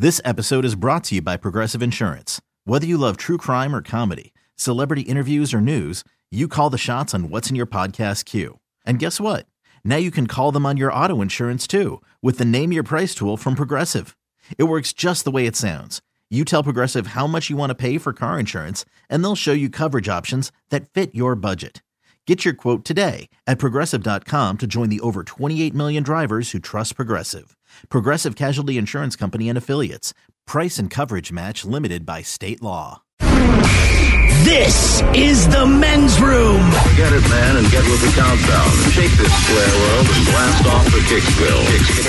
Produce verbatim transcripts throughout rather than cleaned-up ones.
This episode is brought to you by Progressive Insurance. Whether you love true crime or comedy, celebrity interviews or news, you call the shots on what's in your podcast queue. And guess what? Now you can call them on your auto insurance too with the Name Your Price tool from Progressive. It works just the way it sounds. You tell Progressive how much you want to pay for car insurance, and they'll show you coverage options that fit your budget. Get your quote today at Progressive dot com to join the over twenty-eight million drivers who trust Progressive. Progressive Casualty Insurance Company and Affiliates. Price and coverage match limited by state law. This is the men's room. Get it, man, and get with the countdown. Shake this square world and blast off the Kicksville.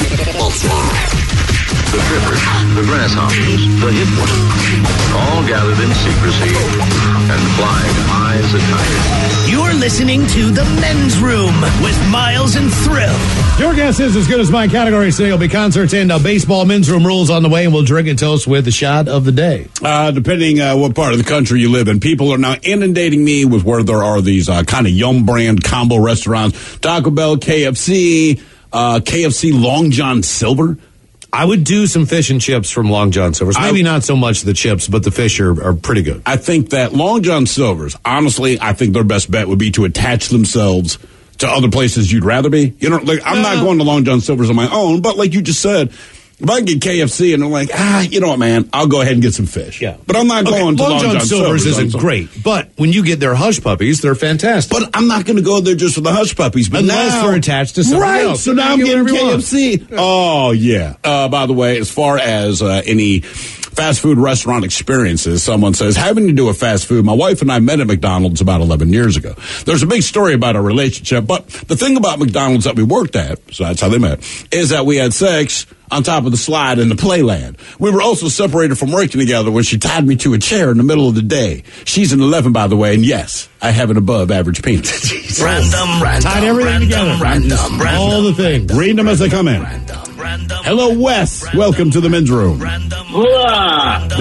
The trippers, the grasshoppers, the hip ones, all gathered in secrecy and flying high as a kite. You're listening to the men's room with Miles and Thrill. Your guess is as good as my category. Today will be concerts and uh, baseball. Men's room rules on the way, and we'll drink and toast with the shot of the day. Uh, depending uh, what part of the country you live in, people are now inundating me with where there are these uh, kind of Yum brand combo restaurants: Taco Bell, K F C, uh, K F C Long John Silver. I would do some fish and chips from Long John Silver's. Maybe I, not so much the chips, but the fish are, are pretty good. I think that Long John Silver's, honestly, I think their best bet would be to attach themselves to other places you'd rather be. You know, like I'm no. not going to Long John Silver's on my own, but like you just said, if I can get K F C and they're like, ah, you know what, man, I'll go ahead and get some fish. Yeah. But I'm not okay, going to Long, Long John, John Silver's. Silver's isn't great, but when you get their hush puppies, they're fantastic. But I'm not going to go there just for the hush puppies. But Unless now, they're attached to something right, else. So now I'm getting K F C. Oh, yeah. Uh, by the way, as far as uh, any fast food restaurant experiences, someone says, having to do with fast food, my wife and I met at McDonald's about eleven years ago. There's a big story about our relationship, but the thing about McDonald's that we worked at, so that's how they met, is that we had sex on top of the slide in the playland. We were also separated from working together when she tied me to a chair in the middle of the day. She's an eleven, by the way, and yes, I have an above-average penis. Random, random, Tied everything random, together. random, random, all the things. Read them as they come in. Random, random, Hello, Wes. Random, welcome to the men's room. Random, Hola.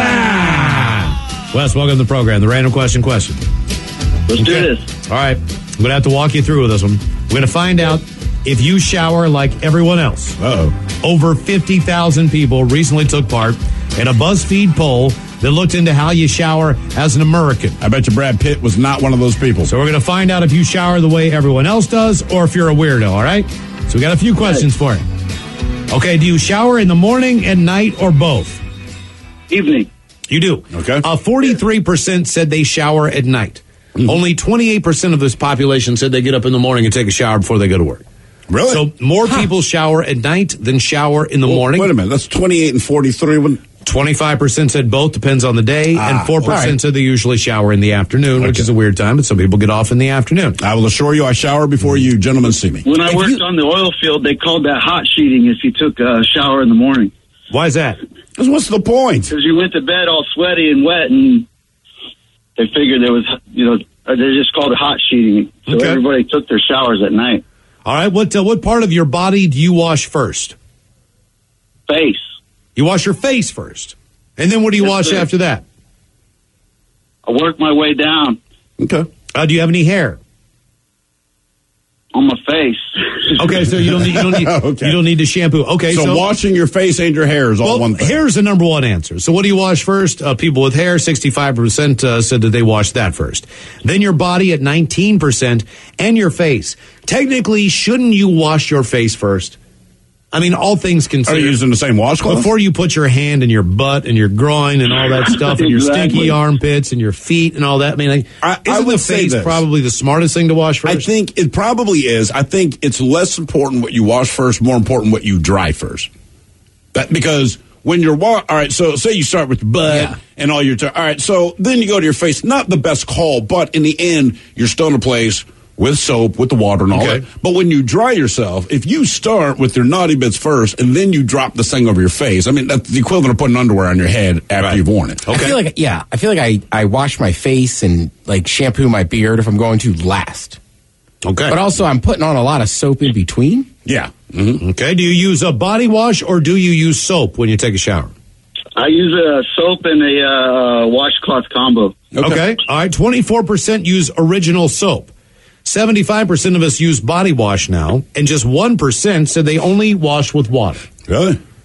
Ah. Wes, welcome to the program. The random question question. Let's okay. do this. All right. I'm going to have to walk you through with this one. We're going to find out if you shower like everyone else. Uh-oh. Over fifty thousand people recently took part in a BuzzFeed poll that looked into how you shower as an American. I bet you Brad Pitt was not one of those people. So we're going to find out if you shower the way everyone else does or if you're a weirdo, all right? So we got a few questions for you. Okay, do you shower in the morning, at night, or both? Evening. You do. Okay. Uh, forty-three percent said they shower at night. Mm-hmm. Only twenty-eight percent of this population said they get up in the morning and take a shower before they go to work. Really? So more huh. people shower at night than shower in the well, morning. Wait a minute. That's twenty-eight and forty-three. twenty-five percent said both, depends on the day, ah, and four percent right. said they usually shower in the afternoon, okay. which is a weird time, but some people get off in the afternoon. I will assure you I shower before you gentlemen see me. When I if worked you, on the oil field, they called that hot sheeting if you took a shower in the morning. Why is that? Because what's the point? Because you went to bed all sweaty and wet, and they figured there was, you know, they just called it hot sheeting. So okay. everybody took their showers at night. All right, what uh, what part of your body do you wash first? Face. You wash your face first. And then what do you yes, wash sir. after that? I work my way down. Okay. Uh, do you have any hair? On my face. Okay, so you don't need you don't need, okay. you don't need to shampoo. Okay, so, so washing your face and your hair is all well, one thing. Hair is the number one answer. So what do you wash first? Uh, people with hair, sixty-five percent uh, said that they wash that first. Then your body at nineteen percent and your face. Technically, shouldn't you wash your face first? I mean, all things considered. Are you using the same washcloth? Before you put your hand in your butt and your groin and all that stuff and your exactly. stinky armpits and your feet and all that. I mean, like, I, isn't I the face probably the smartest thing to wash first? I think it probably is. I think it's less important what you wash first, more important what you dry first. That, because when you're wa- all right, so say you start with your butt yeah. and all your t- all right, so then you go to your face. Not the best call, but in the end, you're still in a place with soap, with the water and all okay. that. But when you dry yourself, if you start with your naughty bits first and then you drop this thing over your face, I mean, that's the equivalent of putting underwear on your head after right. you've worn it. Okay. I feel like, yeah, I feel like I, I wash my face and like shampoo my beard if I'm going to last. Okay. But also I'm putting on a lot of soap in between. Yeah. Mm-hmm. Okay. Do you use a body wash or do you use soap when you take a shower? I use a soap and a uh, washcloth combo. Okay. okay. All right. twenty-four percent use original soap. seventy-five percent of us use body wash now, and just one percent said they only wash with water. Really?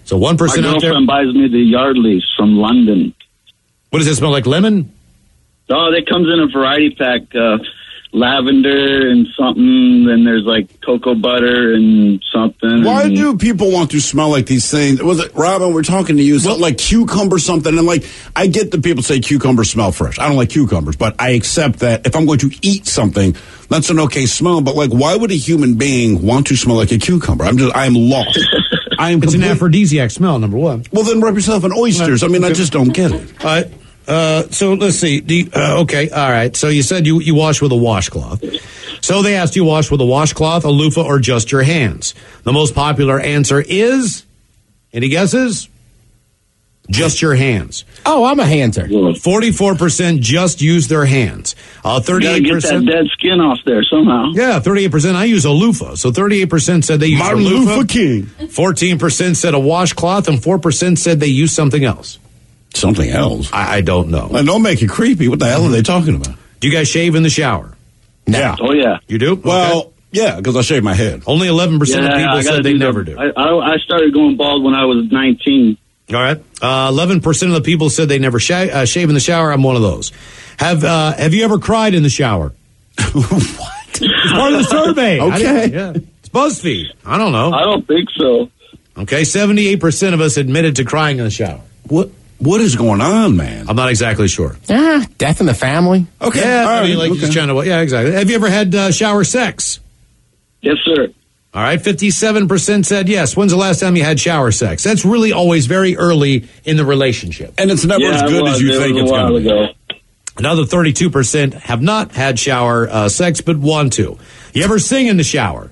So one My percent out there. girlfriend buys me the Yardleys from London. What does it smell like? Lemon? Oh, it comes in a variety pack. Uh, lavender and something. Then there's like cocoa butter and something. Why and, do people want to smell like these things? Was it Robin? We're talking to you. Something like cucumber, something. And like, I get that people say cucumbers smell fresh. I don't like cucumbers, but I accept that if I'm going to eat something, that's an okay smell. But like, why would a human being want to smell like a cucumber? I'm just, I'm lost. I am. It's complete- an aphrodisiac smell, number one. Well, then rub yourself in oysters. I mean, I just don't get it. All right. Uh, so let's see. Do you, uh, okay. All right. So you said you, you wash with a washcloth. So they asked you wash with a washcloth, a loofah, or just your hands. The most popular answer is, any guesses? Just your hands. Oh, I'm a handser. forty-four percent just use their hands. Uh, You gotta thirty-eight get that percent. dead skin off there somehow. Yeah, thirty-eight percent. I use a loofah. So thirty-eight percent said they use Martin a loofah. Luther King. fourteen percent said a washcloth, and four percent said they use something else. Something else. I, I don't know. Well, don't make it creepy. What the hell are they talking about? Do you guys shave in the shower? Yeah. Oh yeah. You do? Well, Okay. yeah, because I shave my head. Only eleven percent Yeah, of people I gotta said they do never the- do. I, I, I started going bald when I was nineteen. All right. Uh, eleven percent of the people said they never sh- uh, shave in the shower. I'm one of those. Have uh, Have you ever cried in the shower? What? It's part of the survey. I Okay. didn't- Yeah. It's BuzzFeed. I don't know. I don't think so. Okay. seventy-eight percent of us admitted to crying in the shower. What? What is going on, man? I'm not exactly sure. Ah, death in the family. Okay. Yeah, all I mean, right, like okay. just trying to. Yeah, exactly. Have you ever had uh, shower sex? Yes, sir. All right, fifty-seven percent said yes. When's the last time you had shower sex? That's really always very early in the relationship. And it's never yeah, as it good was. as you it think was it's a while going to be. ago. Another thirty-two percent have not had shower uh, sex, but want to. You ever sing in the shower?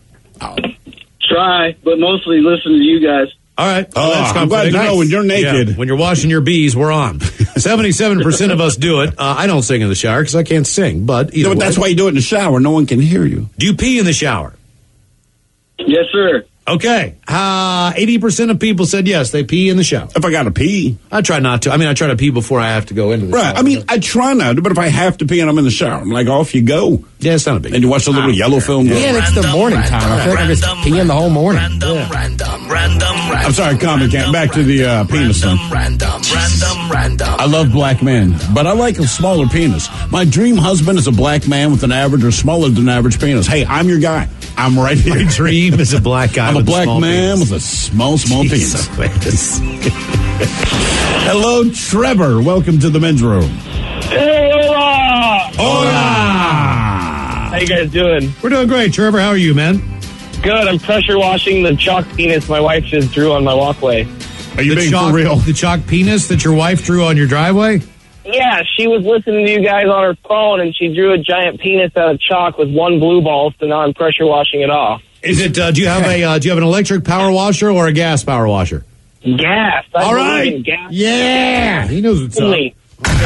Try, but mostly listen to you guys. All right. Oh, that's I'm glad to comforting. know when you're naked. Yeah, when you're washing your bees, we're on. seventy-seven percent of us do it. Uh, I don't sing in the shower because I can't sing, but either No, but way. that's why you do it in the shower. No one can hear you. Do you pee in the shower? Yes, sir. Okay. Uh, eighty percent of people said yes, they pee in the shower. If I got to pee. I try not to. I mean, I try to pee before I have to go into the Right. shower. I mean, I try not to, but if I have to pee and I'm in the shower, I'm like, off you go. yeah, it's not a big And you watch the little yellow film. go. Yeah, it's the morning time. I feel like I'm just peeing the whole morning. Random, random, random, I'm sorry, comic cat. Back to the uh, penis thing. random, random, random. I love black men, but I like a smaller penis. My dream husband is a black man with an average or smaller than average penis. Hey, I'm your guy. I'm right here. My dream is a black guy. I'm a with black small man penis. with a small, small penis. Jesus. Hello, Trevor. Welcome to the men's room. Hey, hola! Hola! How you guys doing? We're doing great, Trevor. How are you, man? Good. I'm pressure washing the chalk penis my wife just drew on my walkway. Are you the being chalk, for real? The chalk penis that your wife drew on your driveway? Yeah, she was listening to you guys on her phone, and she drew a giant penis out of chalk with one blue ball, so now I'm pressure washing it off. Is it? Uh, do you have a? Uh, do you have an electric power washer or a gas power washer? Gas. I All believe right. in gas. Yeah, he knows what's up. Only.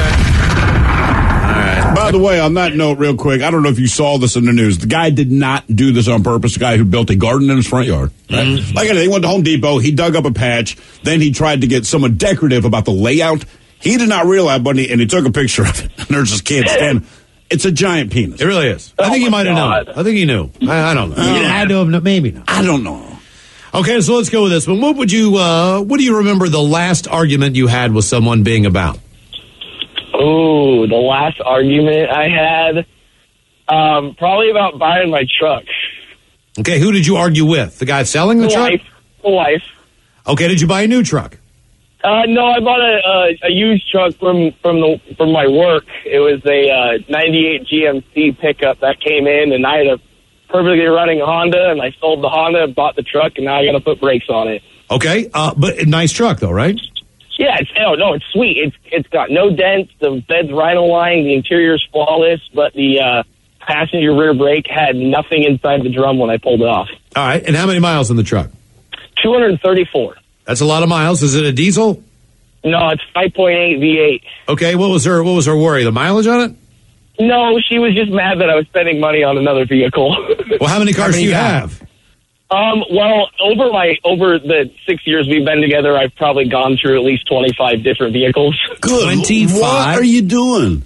By the way, on that note, real quick, I don't know if you saw this in the news. The guy did not do this on purpose. The guy who built a garden in his front yard. Right? Mm-hmm. Like I said, he went to Home Depot. He dug up a patch. Then he tried to get somewhat decorative about the layout. He did not realize, but he, and he took a picture of it. And there's this kid standing. It's a giant penis. It really is. I Oh think he my might have known. God. I think he knew. I, I don't know. He had to have known, maybe not. I don't know. Okay, so let's go with this one. What would you? Uh, what do you remember the last argument you had with someone being about? Ooh, the last argument I had, um, probably about buying my truck. Okay, who did you argue with? The guy selling the The truck? wife. The wife. Okay, did you buy a new truck? Uh, no, I bought a, a, a used truck from from the from my work. It was a uh, ninety-eight G M C pickup that came in, and I had a perfectly running Honda, and I sold the Honda, bought the truck, and now I got to put brakes on it. Okay, uh, but a nice truck though, right? Yeah, it's oh no, it's sweet. It's it's got no dents. The bed's rhino lined. The interior's flawless, but the uh, passenger rear brake had nothing inside the drum when I pulled it off. All right, and how many miles in the truck? two hundred thirty-four. That's a lot of miles. Is it a diesel? No, it's five point eight V eight. Okay, what was her? What was her worry? The mileage on it? No, she was just mad that I was spending money on another vehicle. Well, how many cars many do you you got? have? Um, well, over my over the six years we've been together, I've probably gone through at least twenty-five different vehicles. Good. twenty-five? What are you doing?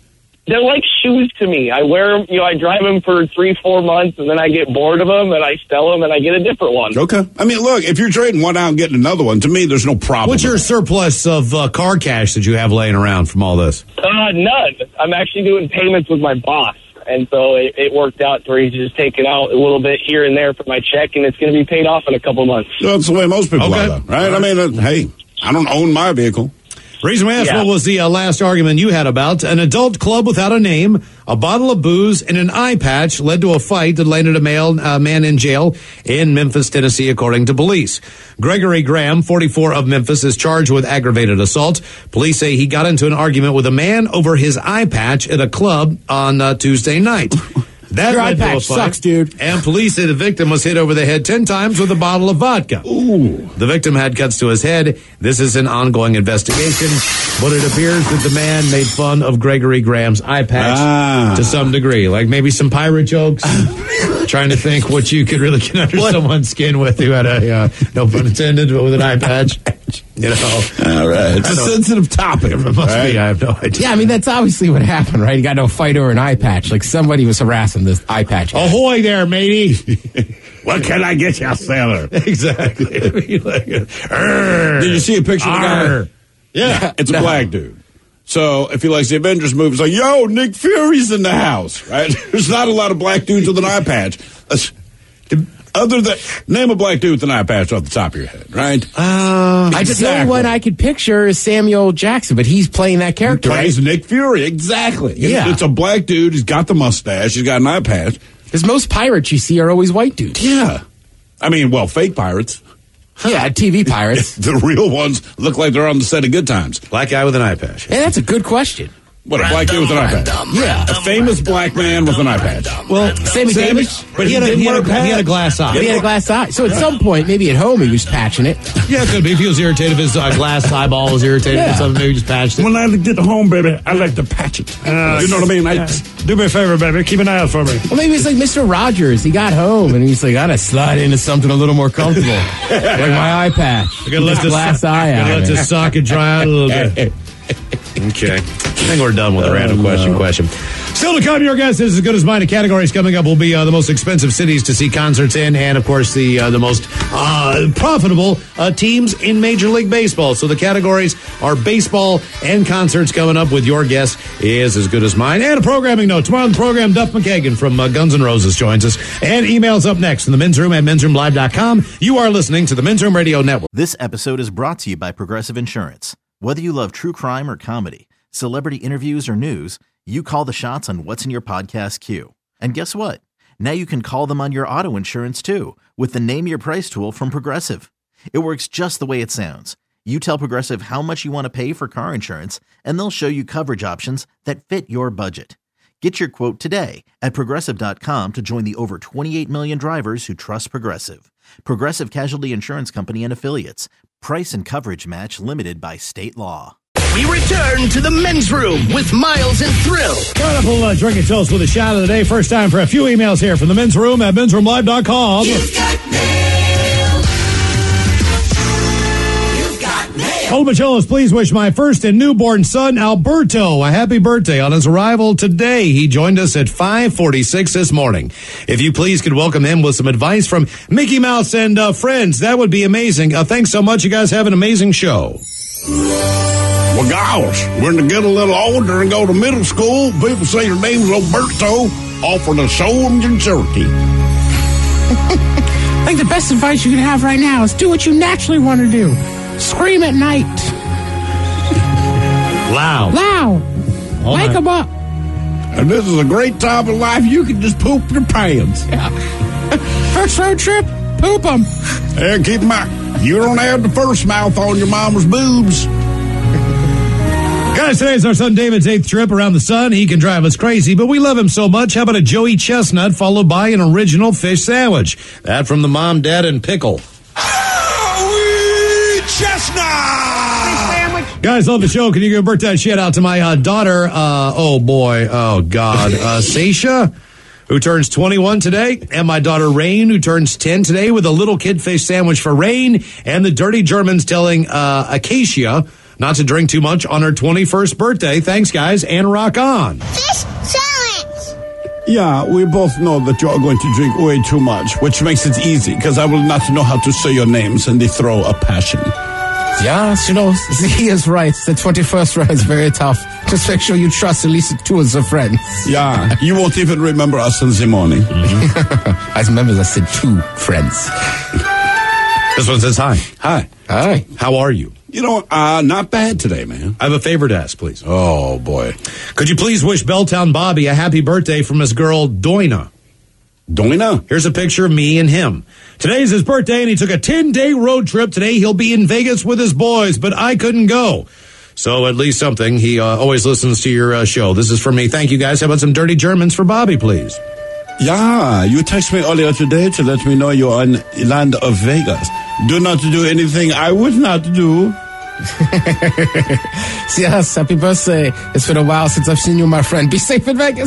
they're like shoes to me. I wear them, you know, I drive them for three, four months, and then I get bored of them, and I sell them, and I get a different one. Okay. I mean, look, if you're trading one out and getting another one, to me, there's no problem. What's your surplus of uh, car cash that you have laying around from all this? Uh, none. I'm actually doing payments with my boss, and so it, it worked out to where he's just taking out a little bit here and there for my check, and it's going to be paid off in a couple months. Well, that's the way most people Okay. are, though, right? I mean, uh, hey, I don't own my vehicle. Reason we asked, Yeah. what was the uh, last argument you had about an adult club without a name, a bottle of booze, and an eye patch led to a fight that landed a male uh, man in jail in Memphis, Tennessee, according to police. Gregory Graham, forty-four, of Memphis, is charged with aggravated assault. Police say he got into an argument with a man over his eye patch at a club on uh, Tuesday night. That Your led eye to a patch fight, sucks, dude. And police say the victim was hit over the head ten times with a bottle of vodka. Ooh. The victim had cuts to his head. This is an ongoing investigation, but it appears that the man made fun of Gregory Graham's eye patch Ah. to some degree, like maybe some pirate jokes. Trying to think what you could really get under someone's skin with who had a, uh, no pun intended, but with an eye patch. You know, All right. It's a sensitive topic. it must right? be. I have no idea. Yeah, I mean, that's obviously what happened, right? He got into a fight over an eye patch. Like, somebody was harassing this eye patch guy. Ahoy there, matey! What can I get you, sailor? Exactly. I mean, like, uh, Did you see a picture of the guy? Arr. Yeah. It's a black dude. So if he likes the Avengers movies, like, yo, Nick Fury's in the house, right? There's not a lot of black dudes with an eye patch. Other than, name a black dude with an eye patch off the top of your head, right? Uh, I just, the only one I could picture is Samuel Jackson, but he's playing that character, He plays right? Nick Fury, exactly. Yeah. It's a black dude. He's got the mustache. He's got an eye patch. Because most pirates you see are always white dudes. Yeah. I mean, well, fake pirates. Yeah, T V pirates. The real ones look like they're on the set of Good Times. Black guy with an eye patch. Hey, that's a good question. What, a black dude with an eye patch? Yeah. A famous black man with an eye patch. Well, Sammy Sammy- Davis? but he had, a, didn't he, had wear a, a he had a patch. glass eye. But he had a glass eye. So at some point, maybe at home, he was patching it. Yeah, it could be. If he was irritated, if his uh, glass eyeball was irritated Yeah. or something, maybe he just patched it. When I get home, baby, I like to patch it. you know what I mean? I, Do me a favor, baby. Keep an eye out for me. Well, maybe it's like Mister Rogers. He got home and he's like, I gotta slide into something a little more comfortable. Like my eye patch. I gotta let This this, glass eye gotta out. let man. this socket dry out a little bit. Okay. I think we're done with the random question question. Still to come, your guess is as good as mine. The categories coming up will be uh, the most expensive cities to see concerts in, and of course the uh, the most uh, profitable uh, teams in Major League Baseball. So the categories are baseball and concerts coming up. With your guess is as good as mine. And a programming note tomorrow on the program. Duff McKagan from uh, Guns N' Roses joins us, and emails up next in the men's room at men's room live dot com. You are listening to the Men's Room Radio Network. This episode is brought to you by Progressive Insurance. Whether you love true crime or comedy, celebrity interviews or news, you call the shots on what's in your podcast queue. And guess what? Now you can call them on your auto insurance too with the Name Your Price tool from Progressive. It works just the way it sounds. You tell Progressive how much you want to pay for car insurance, and they'll show you coverage options that fit your budget. Get your quote today at Progressive dot com to join the over twenty-eight million drivers who trust Progressive. Progressive Casualty Insurance Company and Affiliates. Price and coverage match limited by state law. We return to the men's room with Miles and Thrill. Coming up, we'll uh, drink and toast with a shot of the day. First time for a few emails here from the men's room at men's room live dot com. You've got mail. You've got mail. Old Macholas, please wish my first and newborn son, Alberto, a happy birthday on his arrival today. He joined us at five forty-six this morning. If you please could welcome him with some advice from Mickey Mouse and uh, friends, that would be amazing. Uh, thanks so much. You guys have an amazing show. well, gosh, when they get a little older and go to middle school, people say your name's Alberto, offer to show them your Cherokee. I think the best advice you can have right now is do what you naturally want to do. Scream at night. Loud. Loud. All Wake night. them up. And this is a great time in life. You can just poop your pants. First road trip, poop them. And keep in mind, you don't have the first mouth on your mama's boobs. Guys, today's our son David's eighth trip around the sun. He can drive us crazy, but we love him so much. How about a Joey Chestnut followed by an original fish sandwich? That from the mom, dad, and pickle. Guys, love the show. Can you give a birthday shout out to my uh, daughter? Uh, oh, boy. Oh, God. Uh, Sasha, who turns twenty-one today, and my daughter Rain, who turns ten today, with a little kid fish sandwich for Rain, and the Dirty Germans telling uh, Acacia not to drink too much on her twenty-first birthday. Thanks, guys, and rock on. Fish challenge! Yeah, we both know that you are going to drink way too much, which makes it easy, because I will not know how to say your names in the throw of passion. Yes, you know, he is right. The twenty-first round is very tough. Just make sure you trust at least two of the friends. Yeah, you won't even remember us in the morning. Mm-hmm. I remember I said two friends. This one says hi. Hi. Hi. How are you? You know, uh, not bad today, man. I have a favor to ask, please. Oh, boy. Could you please wish Belltown Bobby a happy birthday from his girl, Doina? Doina? Here's a picture of me and him. Today's his birthday, and he took a ten-day road trip. Today he'll be in Vegas with his boys, but I couldn't go. So at least something. He uh, always listens to your uh, show. This is for me. Thank you, guys. How about some dirty Germans for Bobby, please? Yeah, you texted me earlier today to let me know you're in land of Vegas. Do not do anything I would not do. Yes, happy birthday. It's been a while since I've seen you, my friend. Be safe in Vegas.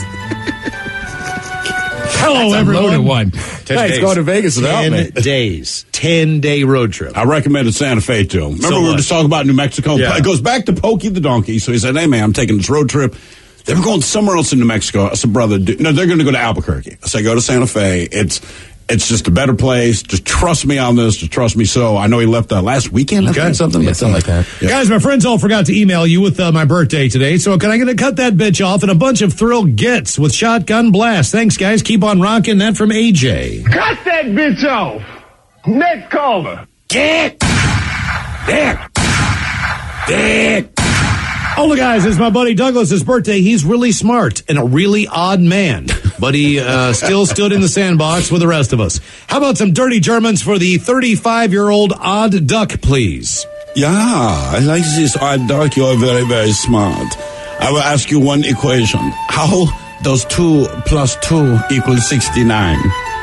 Hello, everyone. One. Ten Hey, days. it's going to Vegas without Ten me. days. Ten-day road trip. I recommended Santa Fe to him. Remember So we were what? just talking about New Mexico? Yeah. It goes back to Pokey the donkey. So he said, hey, man, I'm taking this road trip. They were going somewhere else in New Mexico. I said, brother, do, no, they're going to go to Albuquerque. I said, go to Santa Fe. It's it's just a better place. Just trust me on this. Just trust me. So I know he left uh, last weekend. I Okay. think, something, Yeah, but, something like that. Yeah. Guys, my friends all forgot to email you with uh, my birthday today, so can I get to cut that bitch off and a bunch of thrill gets with Shotgun Blast? Thanks, guys. Keep on rocking. That from A J. Cut that bitch off. Next caller. Dick! Dick! Dick! Oh, look, guys, it's my buddy Douglas's birthday. He's really smart and a really odd man, but he uh, still stood in the sandbox with the rest of us. How about some dirty Germans for the thirty-five-year-old odd duck, please? Yeah, I like this odd duck. You're very, very smart. I will ask you one equation. How does two plus two equal sixty-nine?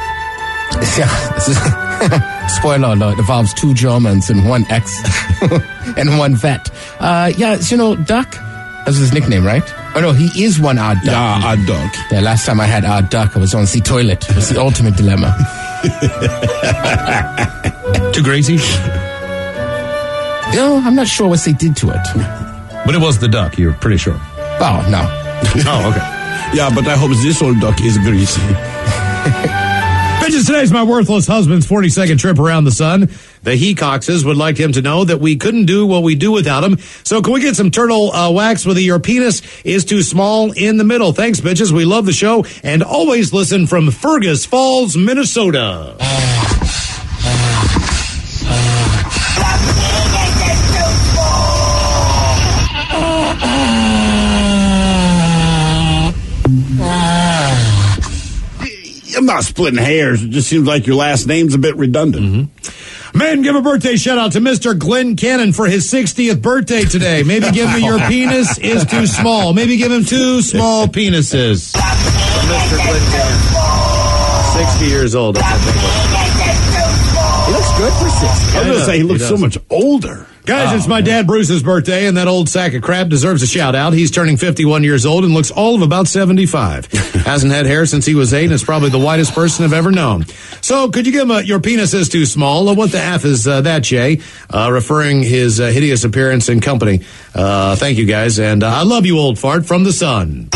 Yeah. Spoiler alert, it involves two Germans and one ex and one vet. Uh, yeah, you know, Duck, that's his nickname, right? Oh, no, he is one odd duck. Yeah, odd duck. Yeah, last time I had odd duck, I was on the toilet. It was the ultimate dilemma. Too crazy? No, I'm not sure what they did to it. But it was the duck, you're pretty sure. Oh, no. Oh, okay. Yeah, but I hope this old duck is greasy. Bitches, today's my worthless husband's forty-second trip around the sun. The Hecoxes would like him to know that we couldn't do what we do without him. So can we get some turtle uh, wax with a your penis is too small in the middle? Thanks, bitches. We love the show and always listen from Fergus Falls, Minnesota. I'm not splitting hairs. It just seems like your last name's a bit redundant. Mm-hmm. Men, give a birthday shout out to Mister Glenn Cannon for his sixtieth birthday today. Maybe give him your penis is too small. Maybe give him two small penises. Mister Glenn Cannon. sixty years old. He looks good for sixty. I was going to say, he looks He so does. much older. Guys, Oh, it's my dad Bruce's birthday, and that old sack of crap deserves a shout out. He's turning fifty-one years old and looks all of about seventy-five. Hasn't had hair since he was eight, and is probably the whitest person I've ever known. So, could you give him a, your penis is too small? Or what the F is uh, that, Jay? Uh, referring his uh, hideous appearance and company. Uh, thank you, guys, and uh, I love you, old fart, from the sun.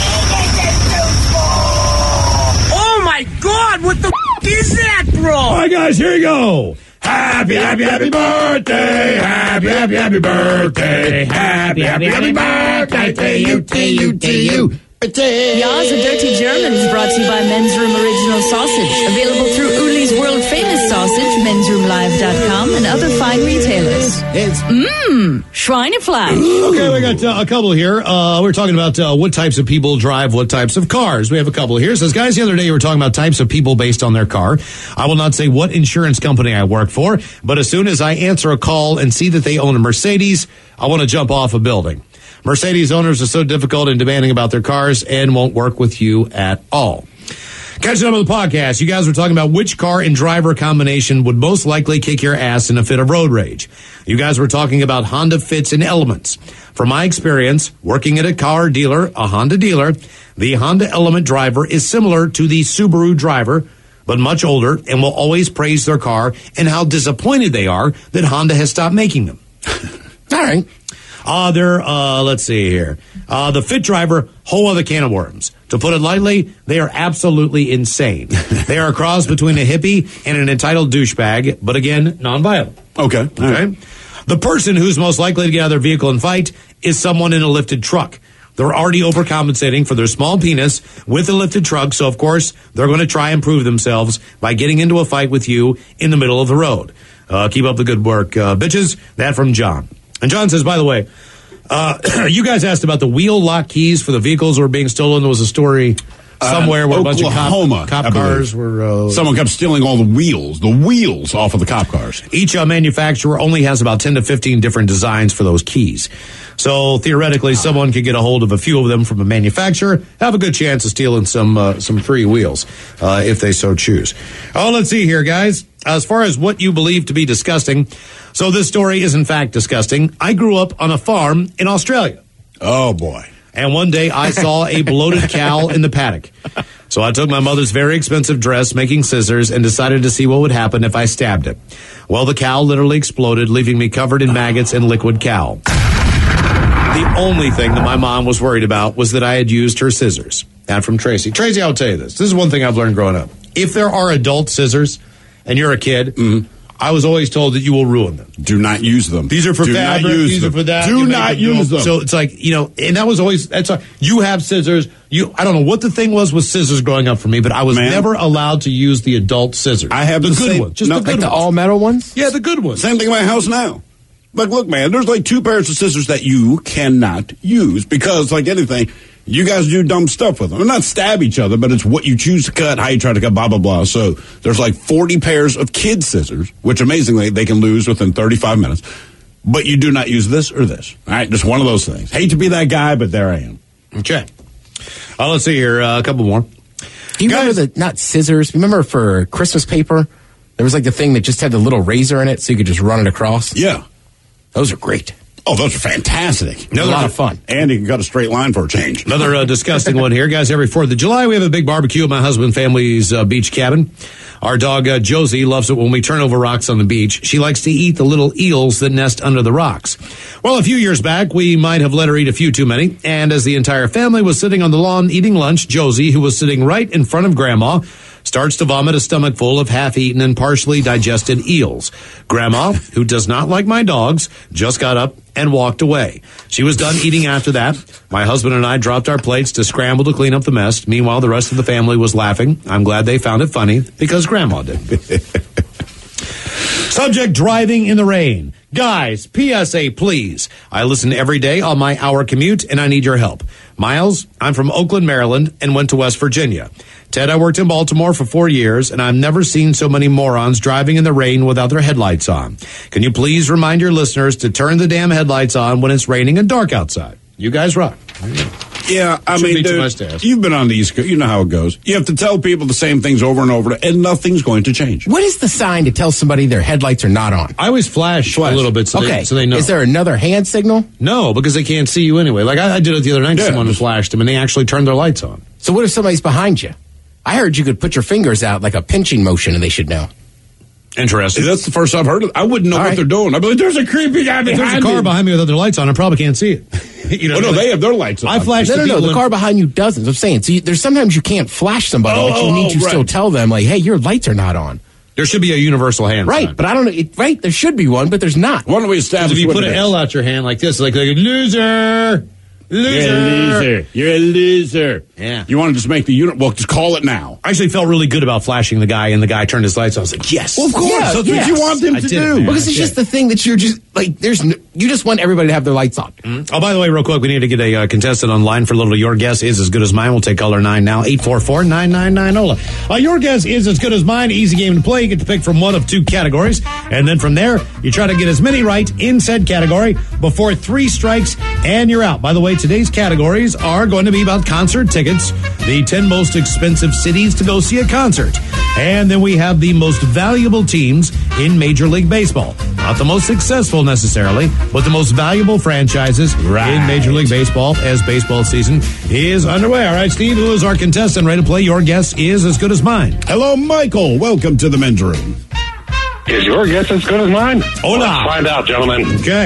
Oh my God! What the f- is that, bro? All right, guys, here you go. Happy, happy, happy birthday. Happy, happy, happy birthday. Happy, happy, happy birthday to you, to you, to you. Ya's a Dirty German is brought to you by Men's Room Original Sausage. Available through Uli's World Famous Sausage, mens room live dot com, and other fine retailers. Mmm, Schweinefleisch. Okay, we got uh, a couple here. Uh, we're talking about uh, what types of people drive what types of cars. We have a couple here. It says, guys, the other day you were talking about types of people based on their car. I will not say what insurance company I work for, but as soon as I answer a call and see that they own a Mercedes, I want to jump off a building. Mercedes owners are so difficult and demanding about their cars and won't work with you at all. Catching up on the podcast, you guys were talking about which car and driver combination would most likely kick your ass in a fit of road rage. You guys were talking about Honda Fits and Elements. From my experience, working at a car dealer, a Honda dealer, the Honda Element driver is similar to the Subaru driver, but much older and will always praise their car and how disappointed they are that Honda has stopped making them. All right. Uh, they're, uh, let's see here. Uh, the Fit Driver, whole other can of worms. To put it lightly, they are absolutely insane. They are a cross between a hippie and an entitled douchebag, but again, nonviolent. Okay. Okay. Right. The person who's most likely to get out of their vehicle and fight is someone in a lifted truck. They're already overcompensating for their small penis with a lifted truck, so of course, they're going to try and prove themselves by getting into a fight with you in the middle of the road. Uh, keep up the good work, uh, bitches. That from John. And John says, by the way, uh, you guys asked about the wheel lock keys for the vehicles that were being stolen. There was a story somewhere uh, where a bunch of cop, cop cars were... Uh, Someone kept stealing all the wheels, the wheels off of the cop cars. Each uh, manufacturer only has about ten to fifteen different designs for those keys. So theoretically, someone could get a hold of a few of them from a manufacturer, have a good chance of stealing some uh, some free wheels uh, if they so choose. Oh, let's see here, guys. As far as what you believe to be disgusting, so this story is in fact disgusting. I grew up on a farm in Australia. Oh, boy. And one day I saw a bloated cow in the paddock. So I took my mother's very expensive dress, making scissors, and decided to see what would happen if I stabbed it. Well, the cow literally exploded, leaving me covered in maggots and liquid cow. The only thing that my mom was worried about was that I had used her scissors. Now from Tracy. Tracy, I'll tell you this. This is one thing I've learned growing up. If there are adult scissors and you're a kid, mm-hmm. I was always told that you will ruin them. Do not use them. These are for Do fabric. Not use these them. are for that. Do not use them. So it's like, you know, and that was always, that's a, you have scissors. You, I don't know what the thing was with scissors growing up for me, but I was Man. never allowed to use the adult scissors. I have the, the good same, ones. Just no, the good like ones. the all metal ones? Yeah, the good ones. Same thing in my house now. Like, look, man, there's like two pairs of scissors that you cannot use because, like anything, you guys do dumb stuff with them. Not stab each other, but it's what you choose to cut, how you try to cut, blah, blah, blah. So there's like forty pairs of kid scissors, which amazingly they can lose within thirty-five minutes. But you do not use this or this. All right, just one of those things. Hate to be that guy, but there I am. Okay. Uh, let's see here. Uh, a couple more. Do you Guys, remember the, not scissors, remember for Christmas paper, there was like the thing that just had the little razor in it so you could just run it across? Yeah. Those are great. Oh, those are fantastic. Another, a lot of fun. And you can cut a straight line for a change. Another uh, disgusting one here. Guys, every fourth of July, we have a big barbecue at my husband family's uh, beach cabin. Our dog, uh, Josie, loves it when we turn over rocks on the beach. She likes to eat the little eels that nest under the rocks. Well, a few years back, we might have let her eat a few too many. And as the entire family was sitting on the lawn eating lunch, Josie, who was sitting right in front of Grandma, starts to vomit a stomach full of half-eaten and partially digested eels. Grandma, who does not like my dogs, just got up and walked away. She was done eating after that. My husband and I dropped our plates to scramble to clean up the mess. Meanwhile, the rest of the family was laughing. I'm glad they found it funny because Grandma did. Subject, driving in the rain. Guys, P S A, please. I listen every day on my hour commute, and I need your help. Miles, I'm from Oakland, Maryland, and went to West Virginia. Ted, I worked in Baltimore for four years, and I've never seen so many morons driving in the rain without their headlights on. Can you please remind your listeners to turn the damn headlights on when it's raining and dark outside? You guys rock. Yeah, I mean, dude, you've been on the East Coast. You know how it goes. You have to tell people the same things over and over, and nothing's going to change. What is the sign to tell somebody their headlights are not on? I always flash, flash. a little bit so, okay. they, so they know. Is there another hand signal? No, because they can't see you anyway. Like I, I did it the other night. Yeah, someone just flashed them, and they actually turned their lights on. So what if somebody's behind you? I heard you could put your fingers out like a pinching motion, and they should know. Interesting. That's the first I've heard of it. I wouldn't know All what right. they're doing. I'd be like, there's a creepy guy behind me. There's a car me. behind me without their lights on. I probably can't see it. you know, oh, no, like, they have their lights on. I flashed No, the no, no. The in- car behind you doesn't. I'm saying. So you, there's sometimes you can't flash somebody, Oh, but you need to oh, right. still tell them, like, hey, your lights are not on. There should be a universal hand Right, sign. but I don't know. It, right, there should be one, but there's not. Why don't we establish If you what put it an is? L out your hand like this, like, like a loser. Loser. You're a loser. You're a loser. Yeah. You want to just make the unit? Well, just call it now. I actually felt really good about flashing the guy, and the guy turned his lights on. I was like, yes. Well, of course. Yeah, That's yes. what you want them I to did it, do. man. Because it's Yeah. just the thing that you're just like. There's no, you just want everybody to have their lights on. Mm-hmm. Oh, by the way, real quick, we need to get a uh, contestant online for a little. Your guess is as good as mine. We'll take caller nine now. eight four four, nine nine nine, O L A. Uh, your guess is as good as mine. Easy game to play. You get to pick from one of two categories, and then from there, you try to get as many right in said category before three strikes, and you're out. By the way, today's categories are going to be about concert tickets, the ten most expensive cities to go see a concert, and then we have the most valuable teams in Major League Baseball. Not the most successful necessarily, but the most valuable franchises Right. in Major League Baseball as baseball season is underway. All right, Steve, who is our contestant ready to play? Your guess is as good as mine. Hello, Michael. Welcome to the men's room. Is your guess as good as mine? Hola. Let's find out, gentlemen. Okay.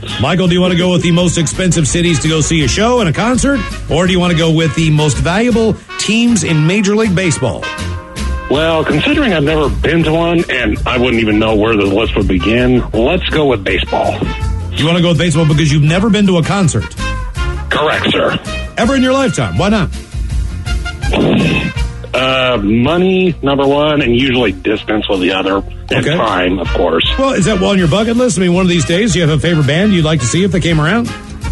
Michael, do you want to go with the most expensive cities to go see a show and a concert, or do you want to go with the most valuable teams in Major League Baseball? Well, considering I've never been to one, and I wouldn't even know where the list would begin, let's go with baseball. You want to go with baseball because you've never been to a concert? Correct, sir. Ever in your lifetime? Why not? Uh, money, number one, and usually distance with the other. And Okay. time, of course. Well, is that on your bucket list? I mean, one of these days, do you have a favorite band you'd like to see if they came around?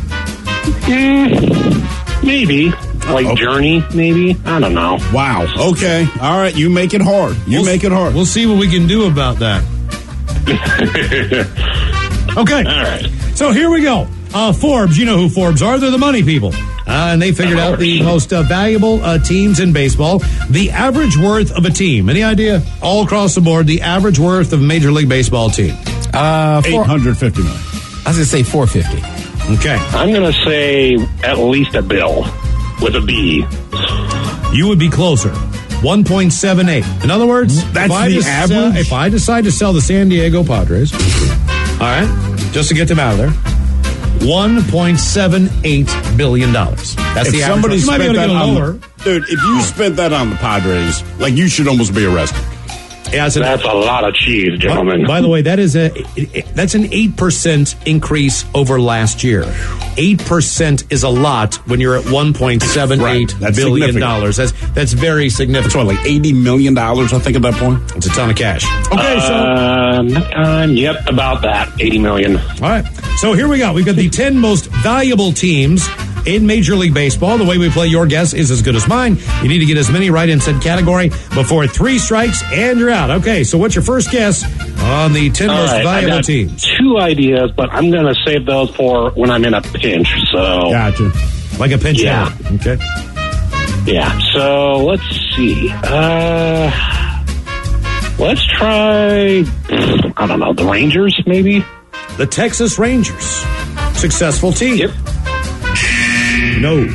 Mm, maybe. Like Uh-oh. Journey, maybe. I don't know. Wow. Okay. All right. You make it hard. You We'll- make it hard. We'll see what we can do about that. Okay. All right. So here we go. Uh, Forbes, you know who Forbes are. They're the money people. Uh, and they figured out the most uh, valuable uh, teams in baseball. The average worth of a team. Any idea? All across the board, the average worth of a Major League Baseball team. Uh, eight four, I hundred fifty million. was going to say four fifty. Okay. I'm going to say at least a bill with a B. You would be closer. one point seven eight. In other words, That's if I the just sell- average? if I decide to sell the San Diego Padres, all right, just to get them out of there, one point seven eight billion dollars. That's If the somebody average. You might be spent able to that go on lower. the, dude, if you spent that on the Padres, like you should almost be arrested. Yeah, it's an, That's a lot of cheese, by, gentlemen. by the way, that is a it- it- that's an eight percent increase over last year. Eight percent is a lot when you're at one point seven eight Right. That's billion significant. dollars. That's that's very significant. That's what, like eighty million dollars, I think, at that point? It's a ton of cash. Okay, so Um, um, yep, about that. eighty million. all right. So here we go. We've got the ten most valuable teams in Major League Baseball. The way we play Your Guess is as good as mine. You need to get as many right in said category before three strikes and you're out. Okay, so what's your first guess on the ten All most right, I valuable got teams? two ideas, but I'm going to save those for when I'm in a pinch. So, Gotcha. Like a pinch Yeah. hitter. Okay. yeah. So let's see. Uh, let's try. I don't know. The Rangers, maybe. The Texas Rangers. Successful team. Yep. No.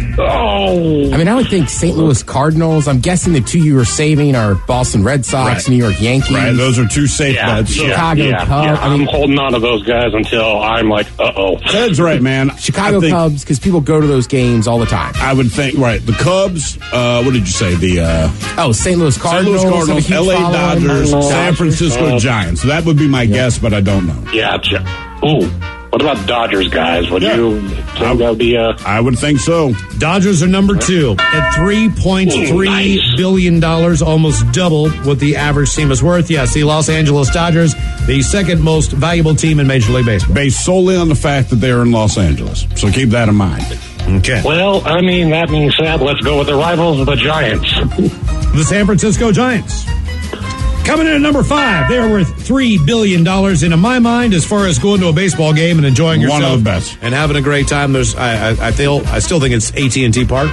Oh, I mean, I would think Saint Louis Cardinals. I'm guessing the two you were saving are Boston Red Sox, Right. New York Yankees. Right. Those are two safe yeah, bets. yeah, Chicago yeah, Cubs. yeah. I mean- I'm holding on to those guys until I'm like, uh oh. Ted's right, man. Chicago I think, Cubs, because people go to those games all the time. I would think, right. The Cubs, uh, what did you say? The uh, Oh, Saint Louis Saint Cardinals, Louis have a Cardinals, huge L A following. Dodgers, Dodgers. San Francisco Uh, Giants. So that would be my guess, but I don't know. Yeah. J- Ooh. What about Dodgers guys? Would Yeah. you think that would be a? I would think so. Dodgers are number two at three point three Nice. billion dollars, almost double what the average team is worth. Yes, the Los Angeles Dodgers, the second most valuable team in Major League Baseball. Based solely on the fact that they're in Los Angeles. So keep that in mind. Okay. Well, I mean, that being said, let's go with the rivals, the Giants. The San Francisco Giants. Coming in at number five, they're worth three billion dollars. And in my mind, as far as going to a baseball game and enjoying One yourself of the best. and having a great time, there's I I, I feel I still think it's A T and T Park.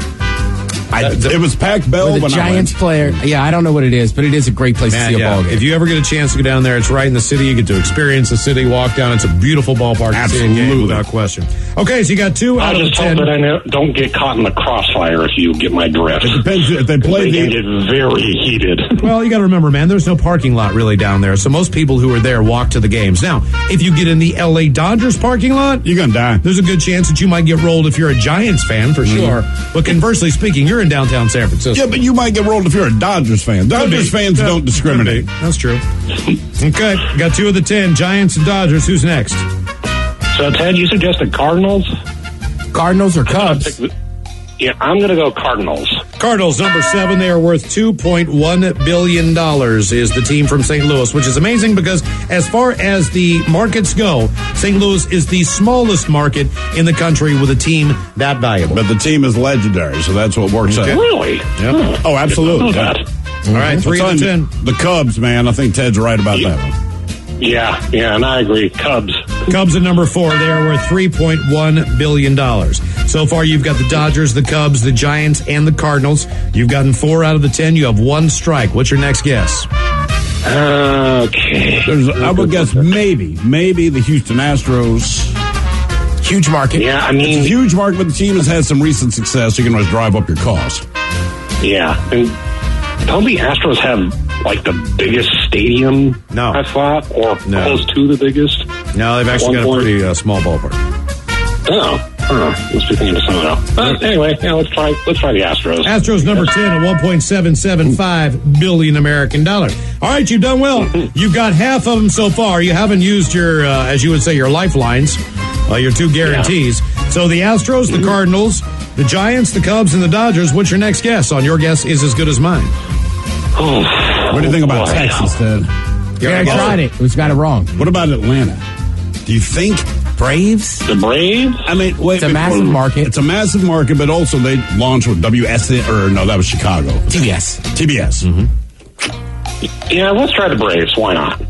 I, That- that- it was packed Bell Where the when Giants I went. player. Yeah, I don't know what it is, but it is a great place Man, to see a yeah. ball game. If you ever get a chance to go down there, it's right in the city. You get to experience the city, walk down. It's a beautiful ballpark to see a game Absolutely. without question. Okay, so you got two I out of the just hope ten. that I know, don't get caught in the crossfire if you get my drift. It depends if they play They can the. get very heated. Well, you got to remember, man, there's no parking lot really down there. So most people who are there walk to the games. Now, if you get in the L A Dodgers parking lot, You're going to die. there's a good chance that you might get rolled if you're a Giants fan, for sure. But conversely speaking, you're in downtown San Francisco. Yeah, but you might get rolled if you're a Dodgers fan. Dodgers fans Yeah, don't discriminate. could be. That's true. Okay, got two of the ten, Giants and Dodgers. Who's next? So, Ted, you suggested Cardinals? Cardinals or Cubs? Yeah, I'm going to go Cardinals. Cardinals, number seven. They are worth two point one billion dollars is the team from Saint Louis, which is amazing because as far as the markets go, Saint Louis is the smallest market in the country with a team that valuable. But the team is legendary, so that's what works Okay. out. Really? Yep. Oh, absolutely. Didn't know that. All right, three I'm of the telling ten. you, the Cubs, man, I think Ted's right about Yeah. that one. Yeah, yeah, and I agree. Cubs. Cubs at number four. They are worth three point one billion dollars. So far, you've got the Dodgers, the Cubs, the Giants, and the Cardinals. You've gotten four out of the ten. You have one strike. What's your next guess? Okay. There's, I would guess maybe, maybe the Houston Astros. Huge market. Yeah, I It's a mean, huge market, but the team has had some recent success. So you can always drive up your cost. yeah. And don't the Astros have, like, the biggest stadium? No. I thought, or No. close to the biggest? No, they've actually One got a point. pretty uh, small ballpark. Oh, oh, must be thinking of something else. But anyway, yeah, let's try. Let's try the Astros. Astros number ten at one point seven seven five billion American dollars. All right, you've done well. You've got half of them so far. You haven't used your, uh, as you would say, your lifelines, uh, your two guarantees. Yeah. So the Astros, the Cardinals, the Giants, the Cubs, and the Dodgers. What's your next guess? On your guess is as good as mine. Oh, what do you think about boy. Texas, then? Yeah, I tried it. We got it wrong. What about Atlanta? Do you think Braves? The Braves? I mean, wait. It's a massive market. It's a massive market, but also they launched with W S N, or no, that was Chicago. T B S. T B S. Mm-hmm. Yeah, let's try the Braves. Why not?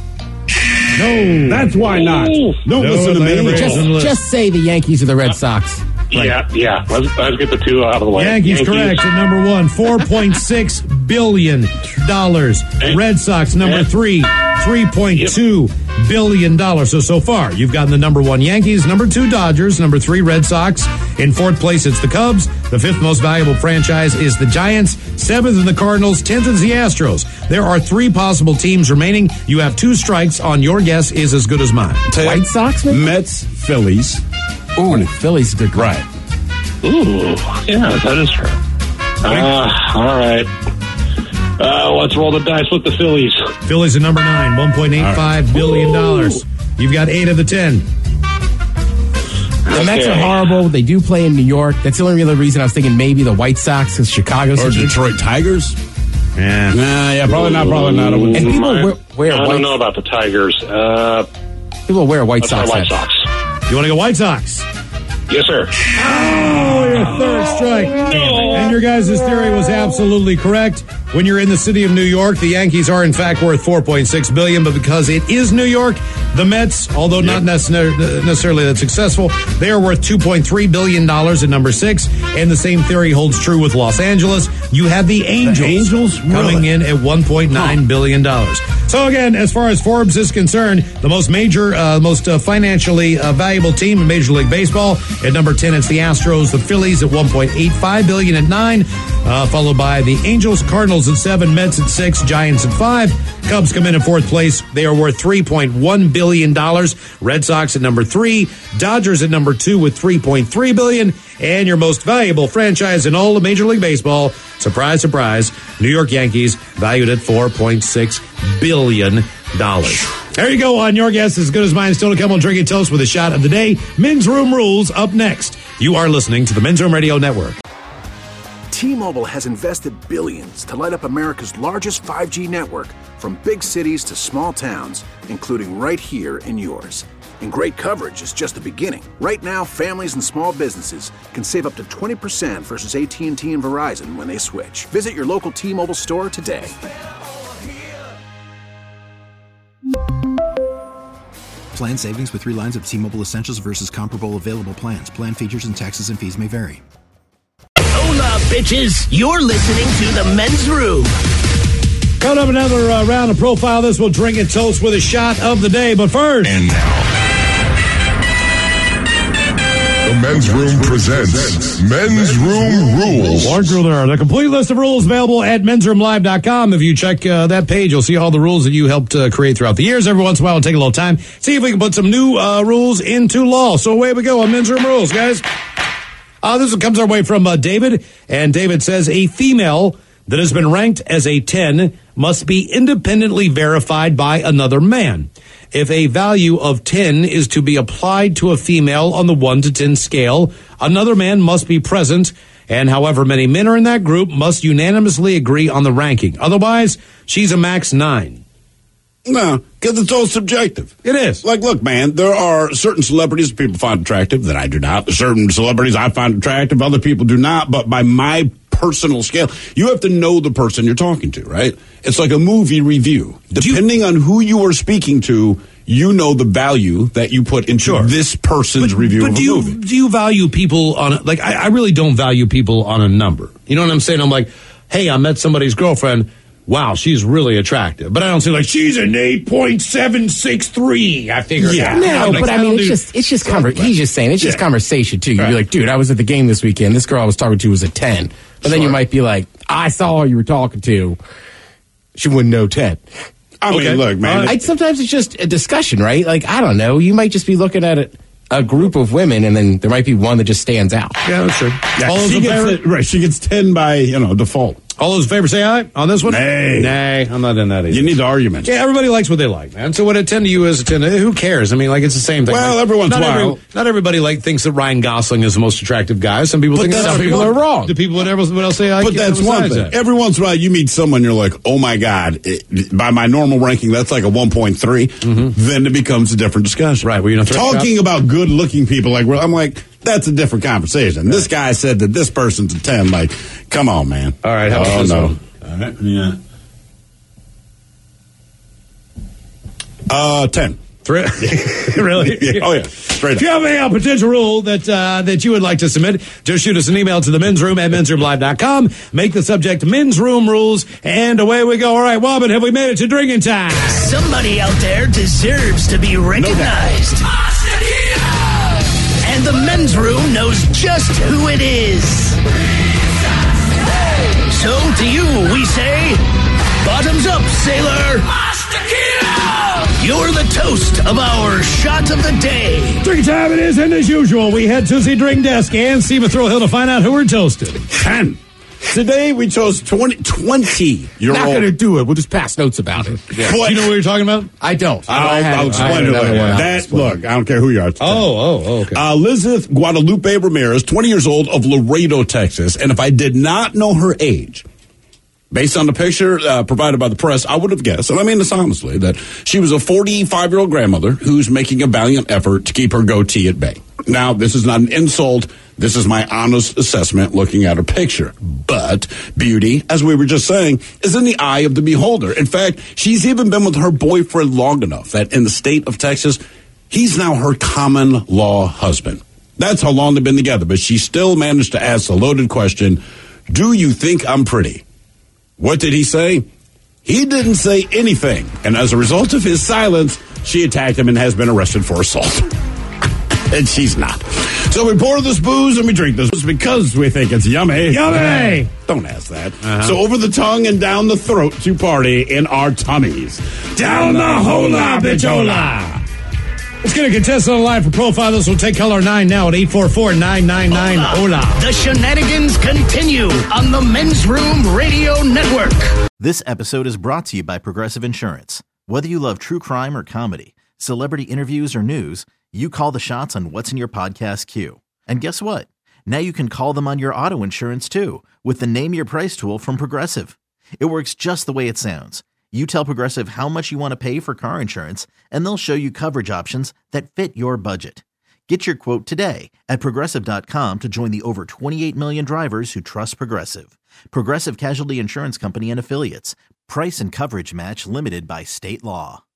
No. That's why not. Don't no, listen to me. Just, just say the Yankees or the Red Sox. Right. Yeah, yeah. Let's, let's get the two out of the way. Yankees, Yankees. correct at number one, four point six billion dollars. Red Sox, number three, three point two billion dollars. So, so far, you've gotten the number one Yankees, number two Dodgers, number three Red Sox. In fourth place, it's the Cubs. The fifth most valuable franchise is the Giants. Seventh is the Cardinals. Tenth is the Astros. There are three possible teams remaining. You have two strikes on your guess is as good as mine. White Sox, maybe? Mets, Phillies. Ooh, Phillies is a good call. Right. Ooh, yeah, that is true. Uh, all right. Uh, let's roll the dice with the Phillies. Phillies at number nine, one point eight five right. billion dollars. You've got eight of the ten. The okay. Mets are horrible. They do play in New York. That's the only real reason I was thinking maybe the White Sox because Chicago's or Detroit Tigers. Yeah, nah, yeah, probably not. Probably not. And people wear, wear I white, don't know about the Tigers. Uh, people wear White Sox. White Sox. You want to go White Sox? Yes, sir. Oh, your third strike. No. And your guys' theory was absolutely correct. When you're in the city of New York, the Yankees are in fact worth four point six billion dollars, but because it is New York, the Mets, although yep. not necessarily, necessarily that successful, they are worth two point three billion dollars at number six, and the same theory holds true with Los Angeles. You have the Angels, the Angels? coming really? in at one point nine billion dollars. So again, as far as Forbes is concerned, the most major, uh, most uh, financially uh, valuable team in Major League Baseball. At number ten, it's the Astros, the Phillies at one point eight five billion dollars at nine, uh, followed by the Angels, Cardinals at seven, Mets at six, Giants at five. Cubs come in at fourth place. They are worth three point one billion dollars. Red Sox at number three, Dodgers at number two with three point three billion dollars. And your most valuable franchise in all of Major League Baseball, surprise, surprise, New York Yankees, valued at four point six billion dollars. There you go on your guess as good as mine. Still to come on Drinking Toast with a shot of the day. Men's Room Rules up next. You are listening to the Men's Room Radio Network. T-Mobile has invested billions to light up America's largest five G network, from big cities to small towns, including right here in yours. And great coverage is just the beginning. Right now, families and small businesses can save up to twenty percent versus A T and T and Verizon when they switch. Visit your local T-Mobile store today. Plan savings with three lines of T-Mobile Essentials versus comparable available plans. Plan features and taxes and fees may vary. Hola, bitches. You're listening to the Men's Room. Coming up another uh, round of Profile This. We'll drink and toast with a shot of the day. But first... And now... The Men's Room presents Men's Room Rules. Large rule there. The complete list of rules available at men's room live dot com. If you check uh, that page, you'll see all the rules that you helped uh, create throughout the years. Every once in a while, we'll take a little time, see if we can put some new uh, rules into law. So away we go on Men's Room Rules, guys. Uh, this one comes our way from uh, David, and David says, a female that has been ranked as a ten must be independently verified by another man. If a value of ten is to be applied to a female on the one to ten scale, another man must be present, and however many men are in that group must unanimously agree on the ranking. Otherwise, she's a max nine. No, because it's all subjective. It is. Like, look, man, there are certain celebrities people find attractive that I do not. There's certain celebrities I find attractive, other people do not. But by my personal scale, you have to know the person you're talking to, right? It's like a movie review. Depending you, on who you are speaking to, you know the value that you put into sure. this person's but, review but of do a you, movie. Do you value people on, a, like, I, I really don't value people on a number. You know what I'm saying? I'm like, hey, I met somebody's girlfriend. Wow, she's really attractive. But I don't say, like, she's an eight point seven six three. I figured yeah. out. No, like, but I mean, it's just, it's just, conver- he's just saying, it's just yeah. conversation, too. You'd right. be like, dude, I was at the game this weekend. This girl I was talking to was a ten. But sure. then you might be like, I saw who you were talking to. She wouldn't know ten. I mean, okay. look, man. Uh, I, sometimes it's just a discussion, right? Like, I don't know. You might just be looking at it. a group of women, and then there might be one that just stands out. Yeah, that's true. Yeah, All those she in gets favor? it, right, she gets ten by, you know, default. All those in favor say aye on this one? Nay. Nay, I'm not in that either. You need the argument. Yeah, everybody likes what they like, man. So what a ten to you is a ten to who cares? I mean, like, it's the same thing. Well, like, every once in not a while. every- not everybody like thinks that Ryan Gosling is the most attractive guy. Some people But think that's some what people people- are wrong. Do people what else, what else say aye? But that's one besides thing. that? Every once in a while, you meet someone, you're like, oh my God, it, by my normal ranking, that's like a one point three. Mm-hmm. Then it becomes a different discussion. Right. Well, you know, talking about good looking people, like, well, I'm like, that's a different conversation. Right. This guy said that this person's a ten. Like, come on, man. All right. How about oh, this no. one? All right. Yeah. Uh, ten. Three? Really? Yeah. Oh, yeah. Straight If you have a uh, potential rule that uh, that you would like to submit, just shoot us an email to the men's room at men's room live dot com. Make the subject men's room rules, and away we go. All right, Wobbin, have we made it to drinking time? Somebody out there deserves to be recognized. And the men's room knows just who it is. So to you, we say, bottoms up, sailor. You're the toast of our shot of the day. Drink time it is, and as usual, we head to the drink desk and Steve Thrill Hill to find out who we're toasting. ten. Today we chose twenty, twenty year Not old. going to do it. We'll just pass notes about it. Yeah. Do you know what you're talking about? I don't. I'll, I had- I'll I explain had it another later. one. I'll That, explain. look, I don't care who you are. Oh, oh, oh, okay. Uh, Elizabeth Guadalupe Ramirez, twenty years old, of Laredo, Texas. And if I did not know her age, based on the picture uh, provided by the press, I would have guessed, and I mean this honestly, that she was a forty-five-year-old grandmother who's making a valiant effort to keep her goatee at bay. Now, this is not an insult. This is my honest assessment looking at her picture. But beauty, as we were just saying, is in the eye of the beholder. In fact, she's even been with her boyfriend long enough that in the state of Texas, he's now her common law husband. That's how long they've been together. But she still managed to ask the loaded question, do you think I'm pretty? What did he say? He didn't say anything. And as a result of his silence, she attacked him and has been arrested for assault. And she's not. So we pour this booze and we drink this booze because we think it's yummy. Yummy! Don't ask that. Uh-huh. So over the tongue and down the throat to party in our tummies. Down the hola, bitchola! Let's get a contestant on the line for profile. This will take color nine now at eight four four, nine nine nine, hola. The shenanigans continue on the Men's Room Radio Network. This episode is brought to you by Progressive Insurance. Whether you love true crime or comedy, celebrity interviews or news, you call the shots on what's in your podcast queue. And guess what? Now you can call them on your auto insurance too with the Name Your Price tool from Progressive. It works just the way it sounds. You tell Progressive how much you want to pay for car insurance, and they'll show you coverage options that fit your budget. Get your quote today at Progressive dot com to join the over twenty-eight million drivers who trust Progressive. Progressive Casualty Insurance Company and Affiliates. Price and coverage match limited by state law.